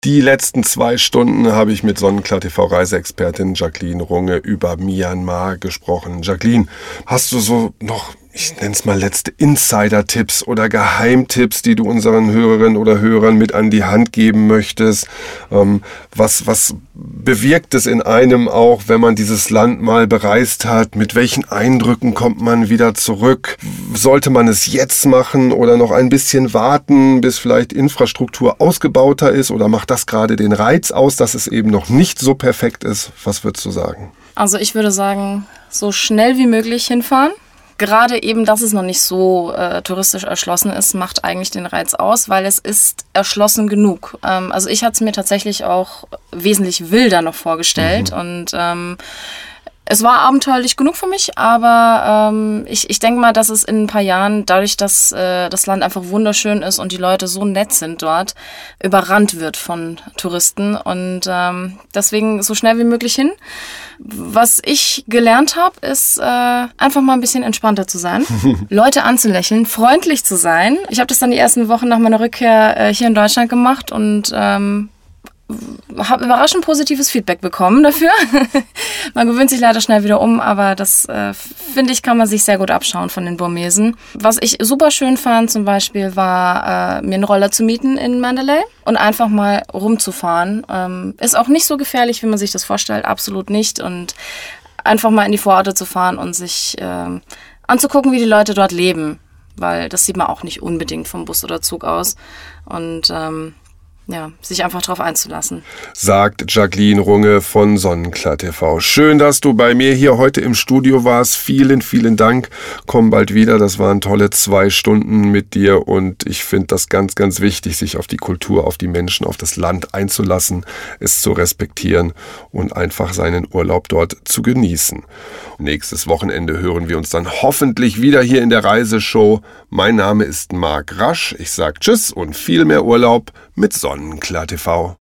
Die letzten 2 Stunden habe ich mit Sonnenklar TV Reiseexpertin Jacqueline Runge über Myanmar gesprochen. Jacqueline, hast du so noch, ich nenne es mal, letzte Insider-Tipps oder Geheimtipps, die du unseren Hörerinnen oder Hörern mit an die Hand geben möchtest? Was bewirkt es in einem auch, wenn man dieses Land mal bereist hat? Mit welchen Eindrücken kommt man wieder zurück? Sollte man es jetzt machen oder noch ein bisschen warten, bis vielleicht Infrastruktur ausgebauter ist? Oder macht das gerade den Reiz aus, dass es eben noch nicht so perfekt ist? Was würdest du sagen? Also ich würde sagen, so schnell wie möglich hinfahren. Gerade eben, dass es noch nicht so touristisch erschlossen ist, macht eigentlich den Reiz aus, weil es ist erschlossen genug. Also ich hatte es mir tatsächlich auch wesentlich wilder noch vorgestellt und es war abenteuerlich genug für mich, aber ich denke mal, dass es in ein paar Jahren, dadurch, dass das Land einfach wunderschön ist und die Leute so nett sind dort, überrannt wird von Touristen und deswegen so schnell wie möglich hin. Was ich gelernt habe, ist einfach mal ein bisschen entspannter zu sein, Leute anzulächeln, freundlich zu sein. Ich habe das dann die ersten Wochen nach meiner Rückkehr hier in Deutschland gemacht und habe überraschend positives Feedback bekommen dafür. Man gewöhnt sich leider schnell wieder um, aber das, finde ich, kann man sich sehr gut abschauen von den Burmesen. Was ich super schön fand zum Beispiel, war mir einen Roller zu mieten in Mandalay und einfach mal rumzufahren. Ist auch nicht so gefährlich, wie man sich das vorstellt, absolut nicht. Und einfach mal in die Vororte zu fahren und sich anzugucken, wie die Leute dort leben, weil das sieht man auch nicht unbedingt vom Bus oder Zug aus. Und sich einfach drauf einzulassen. Sagt Jacqueline Runge von Sonnenklar TV. Schön, dass du bei mir hier heute im Studio warst. Vielen, vielen Dank. Komm bald wieder. Das waren tolle 2 Stunden mit dir und ich finde das ganz, ganz wichtig, sich auf die Kultur, auf die Menschen, auf das Land einzulassen, es zu respektieren und einfach seinen Urlaub dort zu genießen. Nächstes Wochenende hören wir uns dann hoffentlich wieder hier in der Reiseshow. Mein Name ist Marc Rasch. Ich sage Tschüss und viel mehr Urlaub mit Sonnenklar TV.